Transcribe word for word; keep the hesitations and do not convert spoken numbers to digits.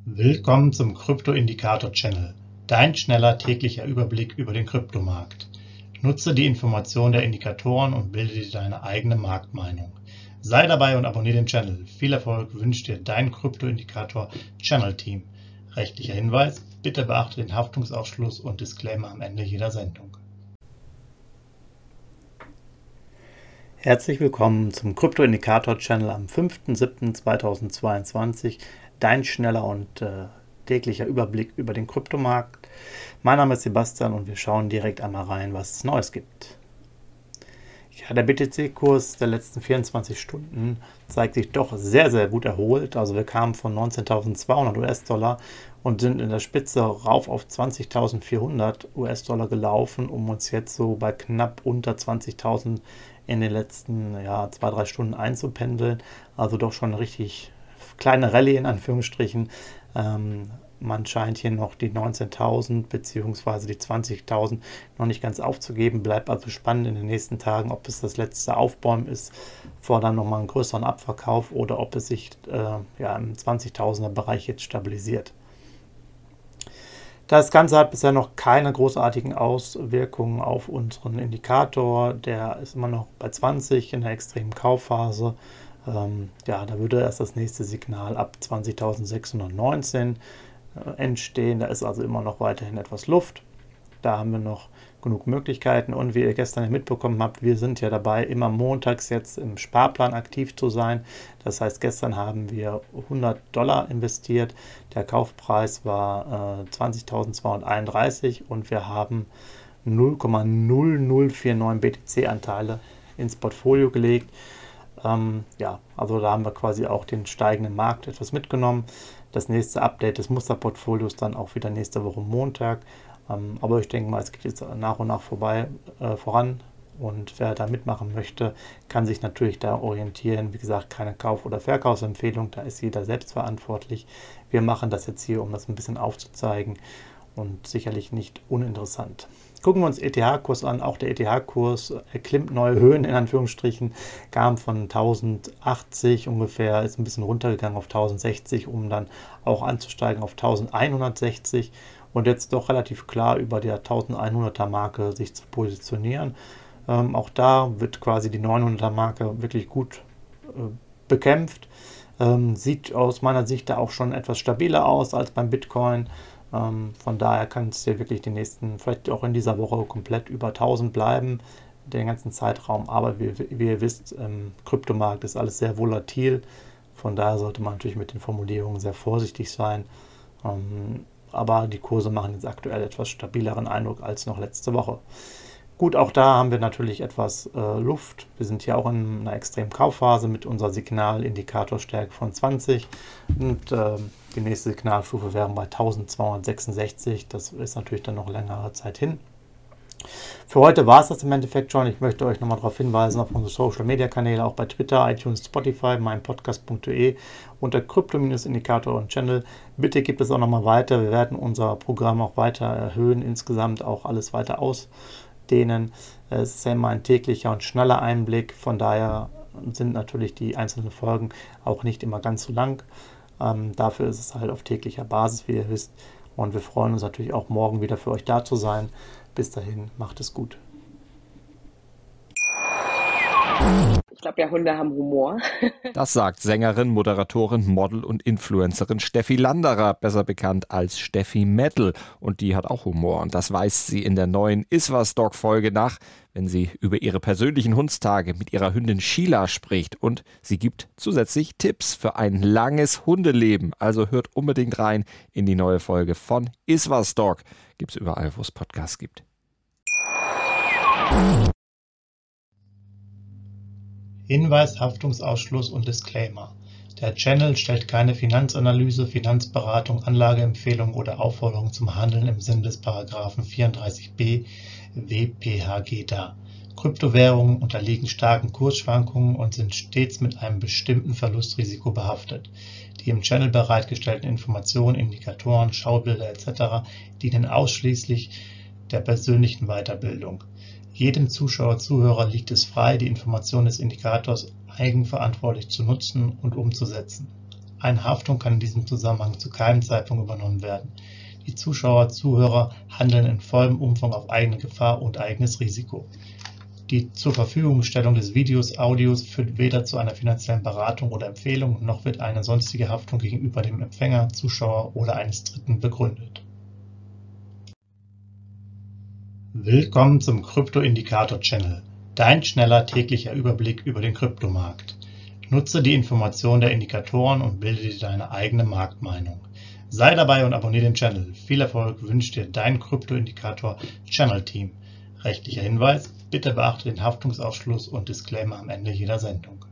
Willkommen zum Krypto-Indikator-Channel, dein schneller täglicher Überblick über den Kryptomarkt. Nutze die Informationen der Indikatoren und bilde dir deine eigene Marktmeinung. Sei dabei und abonniere den Channel. Viel Erfolg wünscht dir dein Krypto-Indikator-Channel-Team. Rechtlicher Hinweis: Bitte beachte den Haftungsausschluss und Disclaimer am Ende jeder Sendung. Herzlich willkommen zum Krypto-Indikator-Channel am fünften siebten zweitausendzweiundzwanzig. Dein schneller und äh, täglicher Überblick über den Kryptomarkt. Mein Name ist Sebastian und wir schauen direkt einmal rein, was es Neues gibt. Ja, der B T C-Kurs der letzten vierundzwanzig Stunden zeigt sich doch sehr, sehr gut erholt. Also wir kamen von neunzehntausendzweihundert US-Dollar und sind in der Spitze rauf auf zwanzigtausendvierhundert US-Dollar gelaufen, um uns jetzt so bei knapp unter zwanzigtausend in den letzten ja, zwei, drei Stunden einzupendeln. Also doch schon eine richtig kleine Rallye in Anführungsstrichen. Ähm, man scheint hier noch die neunzehntausend bzw. die zwanzigtausend noch nicht ganz aufzugeben. Bleibt also spannend in den nächsten Tagen, ob es das letzte Aufbäumen ist, vor dann nochmal einen größeren Abverkauf oder ob es sich äh, ja, im zwanzigtausender Bereich jetzt stabilisiert. Das Ganze hat bisher noch keine großartigen Auswirkungen auf unseren Indikator. Der ist immer noch bei zwanzig in der extremen Kaufphase. Ähm, ja, da würde erst das nächste Signal ab zwanzigtausendsechshundertneunzehn äh, entstehen. Da ist also immer noch weiterhin etwas Luft. Da haben wir noch genug Möglichkeiten. Und wie ihr gestern mitbekommen habt, wir sind ja dabei, immer montags jetzt im Sparplan aktiv zu sein. Das heißt, gestern haben wir hundert Dollar investiert. Der Kaufpreis war äh, zwanzigtausendzweihunderteinunddreißig und wir haben null Komma null null vier neun B T C-Anteile ins Portfolio gelegt. Ähm, ja, also da haben wir quasi auch den steigenden Markt etwas mitgenommen. Das nächste Update des Musterportfolios dann auch wieder nächste Woche Montag. Ähm, aber ich denke mal, es geht jetzt nach und nach vorbei, äh, voran. Und wer da mitmachen möchte, kann sich natürlich da orientieren. Wie gesagt, keine Kauf- oder Verkaufsempfehlung, da ist jeder selbst verantwortlich. Wir machen das jetzt hier, um das ein bisschen aufzuzeigen und sicherlich nicht uninteressant. Gucken wir uns E T H-Kurs an. Auch der E T H-Kurs erklimmt neue Höhen, in Anführungsstrichen, kam von tausendachtzig ungefähr, ist ein bisschen runtergegangen auf tausendsechzig, um dann auch anzusteigen auf tausendeinhundertsechzig und jetzt doch relativ klar über der elfhunderter Marke sich zu positionieren. Ähm, auch da wird quasi die neunhunderter Marke wirklich gut äh, bekämpft. Ähm, sieht aus meiner Sicht da auch schon etwas stabiler aus als beim Bitcoin. Ähm, von daher kann es hier wirklich die nächsten, vielleicht auch in dieser Woche komplett über tausend bleiben, den ganzen Zeitraum. Aber wie, wie ihr wisst, im Kryptomarkt ist alles sehr volatil. Von daher sollte man natürlich mit den Formulierungen sehr vorsichtig sein. Ähm, aber die Kurse machen jetzt aktuell etwas stabileren Eindruck als noch letzte Woche. Gut, auch da haben wir natürlich etwas äh, Luft. Wir sind hier auch in einer extremen Kaufphase mit unserer Signalindikatorstärke von zwanzig und äh, die nächste Signalstufe wäre bei eintausendzweihundertsechsundsechzig. Das ist natürlich dann noch längere Zeit hin. Für heute war es das im Endeffekt schon. Ich möchte euch nochmal darauf hinweisen, auf unsere Social-Media-Kanäle, auch bei Twitter, iTunes, Spotify, meinpodcast punkt de unter Krypto-Indikator und Channel. Bitte gebt es auch nochmal weiter. Wir werden unser Programm auch weiter erhöhen, insgesamt auch alles weiter aus. Denen. Es ist ja immer ein täglicher und schneller Einblick, von daher sind natürlich die einzelnen Folgen auch nicht immer ganz so lang. Ähm, dafür ist es halt auf täglicher Basis, wie ihr wisst. Und wir freuen uns natürlich auch morgen wieder für euch da zu sein. Bis dahin, macht es gut. Ich glaube ja, Hunde haben Humor. Das sagt Sängerin, Moderatorin, Model und Influencerin Steffi Landerer, besser bekannt als Steffi Metal. Und die hat auch Humor. Und das weist sie in der neuen Iswas-Dog-Folge nach, wenn sie über ihre persönlichen Hundstage mit ihrer Hündin Sheila spricht. Und sie gibt zusätzlich Tipps für ein langes Hundeleben. Also hört unbedingt rein in die neue Folge von Iswas-Dog. Gibt's überall, wo es Podcasts gibt. Hinweis, Haftungsausschluss und Disclaimer. Der Channel stellt keine Finanzanalyse, Finanzberatung, Anlageempfehlung oder Aufforderung zum Handeln im Sinne des Paragraphen vierunddreißig b W P H G dar. Kryptowährungen unterliegen starken Kursschwankungen und sind stets mit einem bestimmten Verlustrisiko behaftet. Die im Channel bereitgestellten Informationen, Indikatoren, Schaubilder et cetera dienen ausschließlich der persönlichen Weiterbildung. Jedem Zuschauer, Zuhörer liegt es frei, die Informationen des Indikators eigenverantwortlich zu nutzen und umzusetzen. Eine Haftung kann in diesem Zusammenhang zu keinem Zeitpunkt übernommen werden. Die Zuschauer, Zuhörer handeln in vollem Umfang auf eigene Gefahr und eigenes Risiko. Die Zurverfügungstellung des Videos, Audios führt weder zu einer finanziellen Beratung oder Empfehlung, noch wird eine sonstige Haftung gegenüber dem Empfänger, Zuschauer oder eines Dritten begründet. Willkommen zum Krypto-Indikator-Channel, dein schneller täglicher Überblick über den Kryptomarkt. Nutze die Informationen der Indikatoren und bilde dir deine eigene Marktmeinung. Sei dabei und abonniere den Channel. Viel Erfolg wünscht dir dein Krypto-Indikator-Channel-Team. Rechtlicher Hinweis: Bitte beachte den Haftungsausschluss und Disclaimer am Ende jeder Sendung.